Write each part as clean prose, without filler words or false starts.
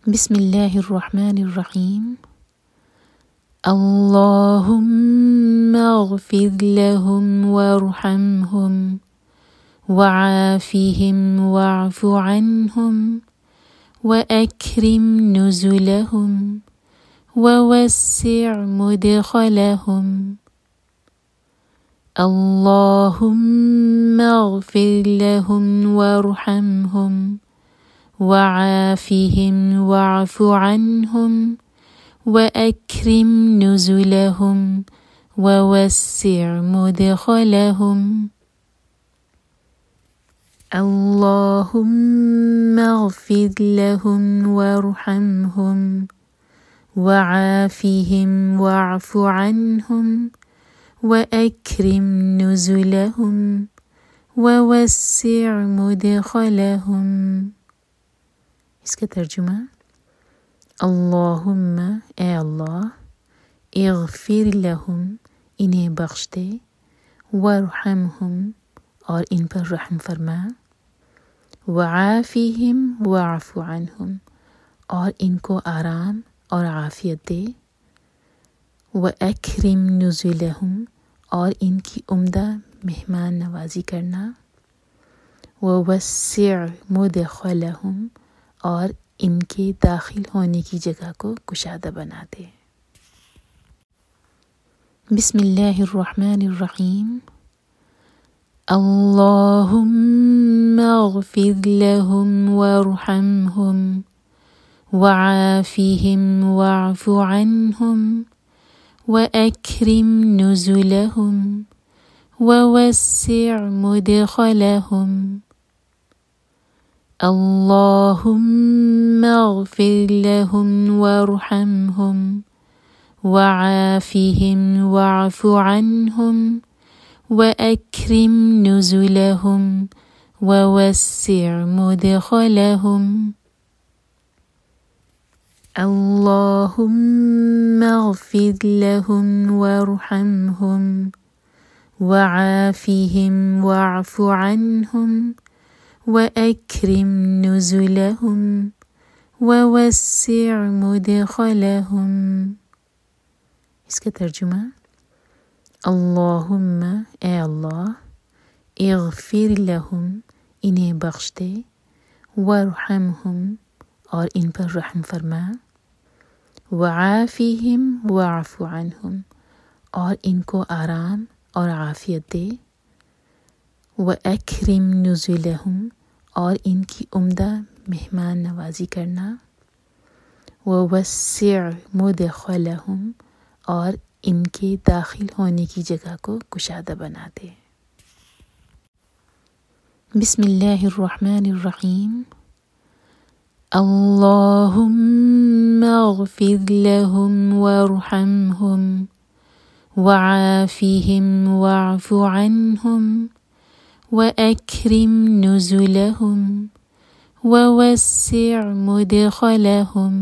बिस्मिल्लाहिर्रहमानिर्रहीम। अल्लाहुम्मा अग़फ़िर लहुम वरहमहुम वआफ़िहिम वअफ़ु अन्हुम वअक्रिम नुज़ुलहुम ववस्सिअ मुदख़लहुम। अल्लाहुम्मा अग़फ़िर लहुम वरहमहुम वआफ़िहिम वअफ़ु अन्हुम वअक्रिम नुज़ुलहुम ववस्सिअ मुदख़लहुम। अल्लाहुम्मा अग़फ़िर लहुम वरहमहुम वआफ़िहिम वअफ़ु अन्हुम वअक्रिम नुज़ुलहुम ववस्सिअ मुदख़लहुम। इसका तर्जुमा, अल्लाहुम्मा ए अल्लाह, इग़फ़िर लहुम इन्हें बख्श दे, वरहमहुम और इन पर रहम फरमा, वआफ़िहिम वअफ़ु अन्हुम और इनको आराम और आफ़ियत दे, वअक्रिम नुज़ुलहुम और इनकी उम्दा मेहमान नवाजी करना, ववस्सिअ मुदख़लहुम और इनके दाखिल होने की जगह को कुशादा बना दे। बिस्मिल्लाहिर्रहमानिर्रहीम। अल्लाहुम्मा अग़फ़िर लहुम वरहमहुम वआफ़िहिम वअफ़ु अन्हुम वअक्रिम नुज़ुलहुम ववस्सिअ मुदख़लहुम। अल्लाहुम्मा अग़फ़िर लहुम वरहमहुम वआफ़िहिम वअफ़ु अन्हुम वअक्रिम नुज़ुलहुम ववस्सिअ मुदख़लहुम। अल्लाहुम्मा अग़फ़िर लहुम वरहमहुम वआफ़िहिम वअफ़ु अन्हुम वअक्रिम नुज़ुलहुम ववस्सिअ मुदख़लहुम। इसका तर्जुमा, अल्लाहुम्मा ए अल्लाह, इग़फ़िर लहुम इन्हें बख्श दे, वरहमहुम और इन पर रहम फरमा, वआफ़िहिम वअफ़ु अन्हुम और इनको आराम और आफ़ियत दे, वअक्रिम नुज़ुलहुम और इनकी उम्दा मेहमान नवाजी करना, ववस्सिअ मुदख़लहुम और इनके दाखिल होने की जगह को कुशादा बना दे। बिस्मिल्लाहिर्रहमानिर्रहीम। अल्लाहुम्मा अग़फ़िर लहुम वरहमहुम वआफ़िहिम वअफ़ु अन्हुम वअक्रिम नुज़ुलहुम ववस्सिअ मुदख़लहुम।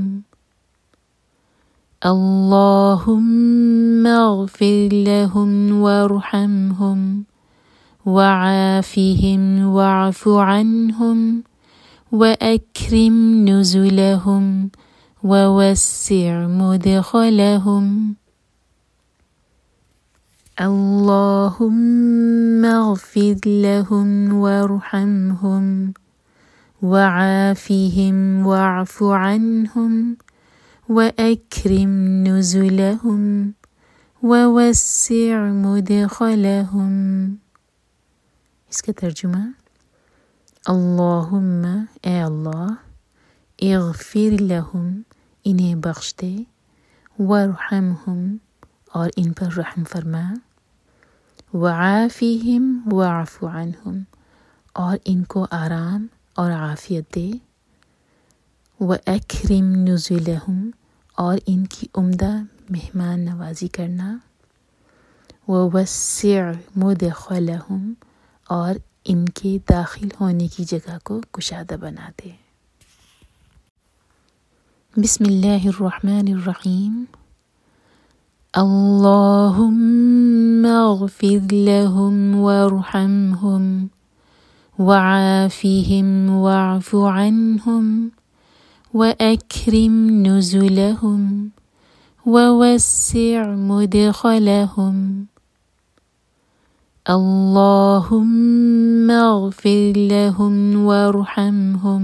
अल्लाहुम्मा अग़फ़िर लहुम वरहमहुम वआफ़िहिम वअफ़ु अन्हुम वअक्रिम नुज़ुलहुम ववस्सिअ मुदख़लहुम। अल्लाहुम्मा अग़फ़िर लहुम वरहमहुम वआफ़िहिम वअफ़ु अन्हुम वअक्रिम नुज़ुलहुम ववस्सिअ मुदख़लहुम। इसका तर्जुमा, अल्लाहुम्मा ए अल्लाह, इग़फ़िर लहुम इन्हें बख्श दे, वरहमहुम और इन पर रहम फरमा, वआफ़िहिम वअफ़ु अन्हुम और इनको आराम और आफ़ियत दे, वअक्रिम नुज़ुलहुम और इनकी उम्दा मेहमान नवाजी करना, ववस्सिअ मुदख़लहुम और इनके दाखिल होने की जगह को कुशादा बना दे। बिस्मिल्लाहिर्रहमानिर्रहीम। अल्लाहुम्मा अग़फ़िर लहुम वरहमहुम वआफ़िहिम वअफ़ु अन्हुम وأكرم نزلهم ووسع مدخلهم اللهم اغفر لهم وارحمهم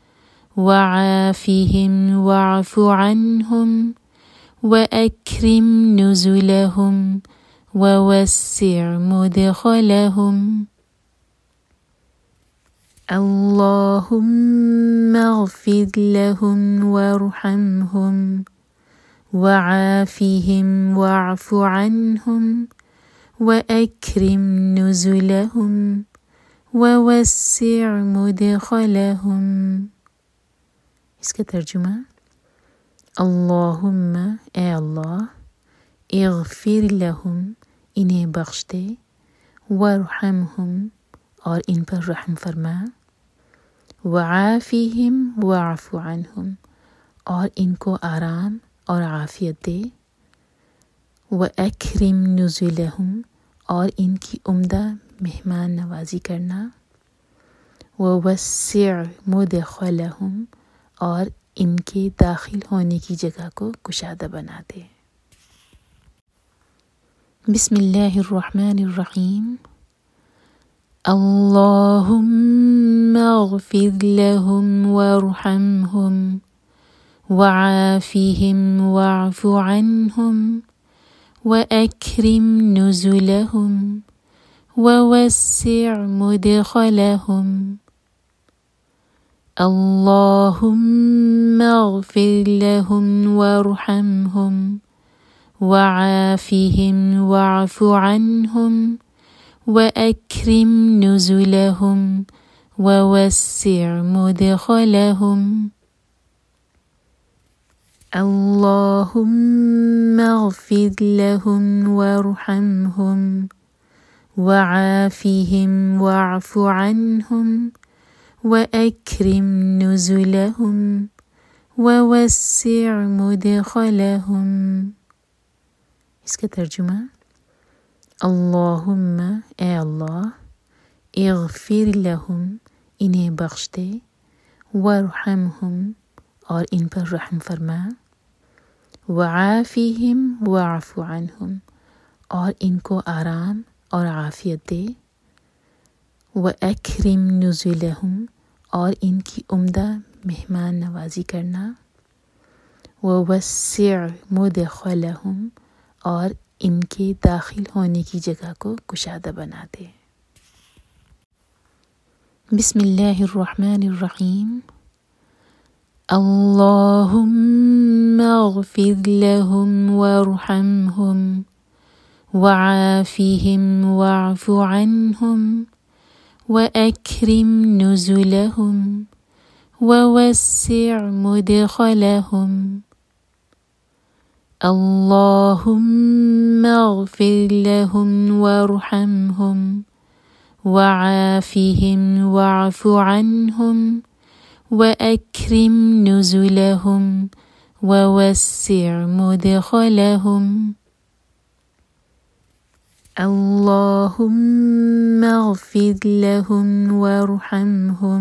وعافهم واعف عنهم وأكرم نزلهم ووسع مدخلهم اللهم اغفر لهم وارحمهم وعافهم واعف عنهم وأكرم نزلهم ووسع مدخلهم. इसका तर्जुमा अल्लाहुम्मा ए अल्लाह इग़फ़िर लहुम इन्हें बख्श दे वरहमहुम और इन पर रहम फरमा वआफ़िहिम वअफ़ु अन्हुम और इनको आराम और आफ़ियत दे वअक्रिम नुज़ुलहुम और इनकी उम्दा मेहमान नवाजी करना ववस्सिअ मुदख़लहुम और इनके दाखिल होने की जगह को कुशादा बना दे। बिस्मिल्लाहिर्रहमानिर्रहीम अल्लाहुम्मा अग़फ़िर लहुम वरहमहुम वआफ़िहिम वाअफ़ु अन्हुम वअक्रिम नुज़ुलहुम ववस्सिअ मुदख़लहुम अल्लाहुम्मा अग़फ़िर लहुम वरहमहुम वआफ़िहिम वाअफ़ु अन्हुम वअक्रिम नुज़ुलहुम ववस्सिअ मुदख़लहुम अल्लाहुम्मा अग़फ़िर लहुम वरहमहुम वआफ़िहिम वाअफ़ु अन्हुम वअक्रिम नुज़ुलहुम ववस्सिअ मुदख़लहुम। इसका तर्जुमा अल्लाहुम्मा ए अल्लाह इग़फ़िर लहुम इन्हें बख्श दे वरहमहुम और इन पर रहम फरमा वआफ़िहिम वाअफ़ु अन्हुम और इनको आराम और आफ़ियत दे वअक्रिम नुज़ुलहुम और इनकी उम्दा मेहमान नवाजी करना ववस्सिअ मुदख़लहुम और इनके दाखिल होने की जगह को कुशादा बना दे। बिस्मिल्लाहिर्रहमानिर्रहीम अल्लाहुम्मा अग़फ़िर लहुम वरहमहुम वआफ़िहिम वाअफ़ु अन्हुम वअक्रिम नुज़ुलहुम ववस्सिअ मुदख़लहुम अल्लाहुम्मा अग़फ़िर लहुम वरहमहुम वआफ़िहिम वाअफ़ु अन्हुम वअक्रिम नुज़ुलहुम ववस्सिअ मुदख़लहुम अल्लाहुम्मा अग़फ़िर लहुम वरहमहुम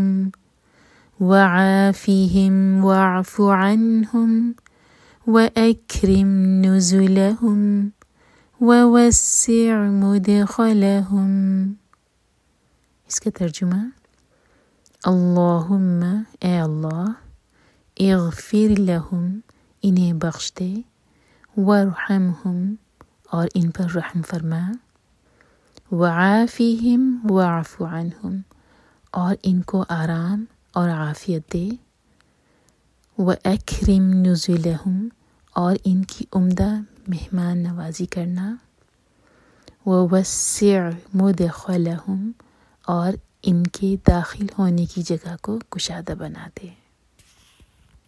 वआफ़िहिम वाअफ़ु अन्हुम वअक्रिम नुज़ुलहुम ववस्सिअ मुदख़लहुम। इसका तर्जुमा अल्लाहुम्मा ए अल्लाह इग़फ़िर लहुम इन्हें बख्श दे वरहमहुम और इन पर रहम फरमा वआफ़िहिम वाअफ़ु अन्हुम और इनको आराम और आफ़ियत दे वअक्रिम नुज़ुलहुम और इनकी उम्दा मेहमान नवाजी करना ववस्सिअ मुदख़लहुम और इनके दाखिल होने की जगह को कुशादा बना दे।